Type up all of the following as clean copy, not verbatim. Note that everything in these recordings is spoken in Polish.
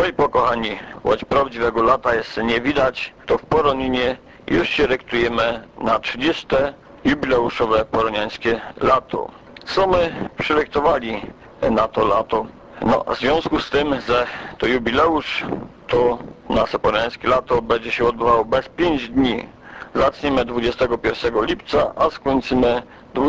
Dzisiaj, pokochani, choć prawdziwego lata jeszcze nie widać, to w Poroninie już się rekrutujemy na 30. jubileuszowe poroniańskie lato. Co my przyrektowali na to lato? No, w związku z tym, że to jubileusz, to nasze poroniańskie lato będzie się odbywało bez 5 dni. Zaczniemy 21 lipca, a skończymy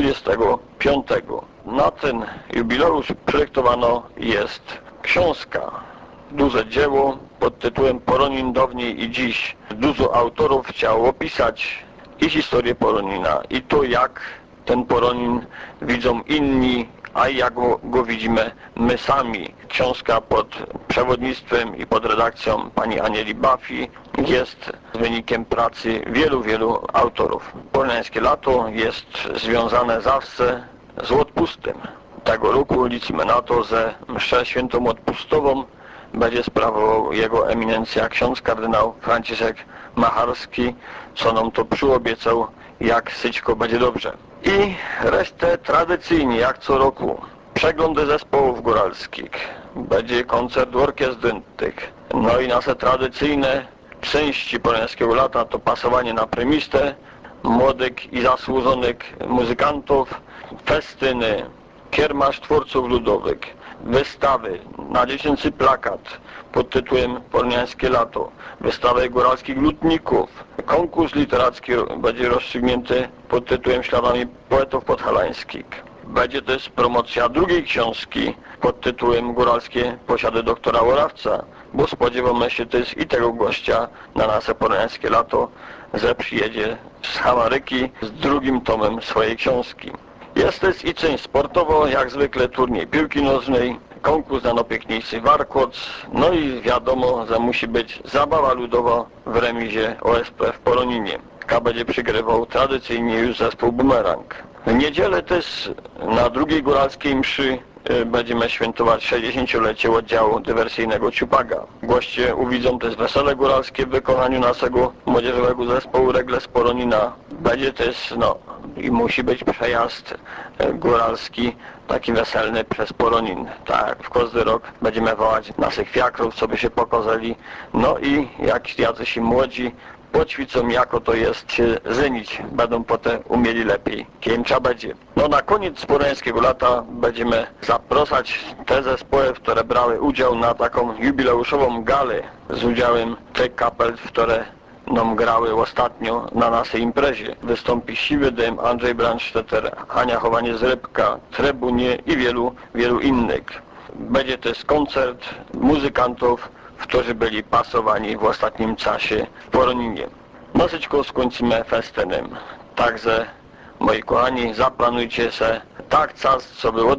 25. Na ten jubileusz projektowano jest książka, duże dzieło pod tytułem Poronin dawniej i dziś. Dużo autorów chciało opisać i historię Poronina, i to, jak ten Poronin widzą inni, a jak go widzimy my sami. Książka pod przewodnictwem i pod redakcją pani Anieli Buffy jest wynikiem pracy wielu autorów. Poroniańskie lato jest związane zawsze z odpustem. Tego roku liczymy na to, że mszę świętą odpustową będzie sprawował jego eminencja ksiądz kardynał Franciszek Macharski, co nam to przyobiecał, jak syćko będzie dobrze. I resztę tradycyjnie, jak co roku, przeglądy zespołów góralskich, będzie koncert orkiestr dętych, no i nasze tradycyjne części poroniańskiego lata to pasowanie na prymistę młodych i zasłużonych muzykantów, festyny, kiermasz twórców ludowych, wystawy, na dziecięcy plakat pod tytułem Poroniańskie lato, wystawy góralskich lutników, konkurs literacki będzie rozstrzygnięty pod tytułem Śladami poetów podhalańskich. Będzie też promocja drugiej książki pod tytułem Góralskie posiady doktora Orawca, bo spodziewamy się też i tego gościa na nasze poroniańskie lato, że przyjedzie z Ameryki z drugim tomem swojej książki. Jest też i część sportowa, jak zwykle turniej piłki nożnej, konkurs na napiękniejszy warkot, no i wiadomo, że musi być zabawa ludowa w remizie OSP w Poroninie. Będzie przygrywał tradycyjnie już zespół Bumerang. W niedzielę też na drugiej góralskiej mszy będziemy świętować 60-lecie oddziału dywersyjnego Ciupaga. Goście uwidzą też wesele góralskie w wykonaniu naszego młodzieżowego zespołu Regle z Poronina. Będzie też, i musi być przejazd góralski, taki weselny przez Poronin. Tak, w każdy rok będziemy wołać naszych fiakrów, co by się pokazali. No i jak jacyś młodzi poćwiczą, jako to jest się żenić, będą potem umieli lepiej, kim trzeba będzie. No na koniec poroniańskiego lata będziemy zapraszać te zespoły, które brały udział na taką jubileuszową galę z udziałem tych kapel, które nam grały ostatnio na naszej imprezie. Wystąpi Siwy Dym, Andrzej Brandstetter, Ania Chowanie-Zrybka, Trybunie i wielu innych. Będzie też koncert muzykantów, którzy byli pasowani w ostatnim czasie w Poroninie. Dosyćko skończymy festynem. Także, moi kochani, zaplanujcie se tak czas, co było od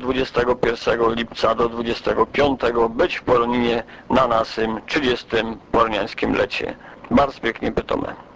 21 lipca do 25 być w Poroninie na naszym 30. poroniańskim lecie. Bardzo pięknie pytamy.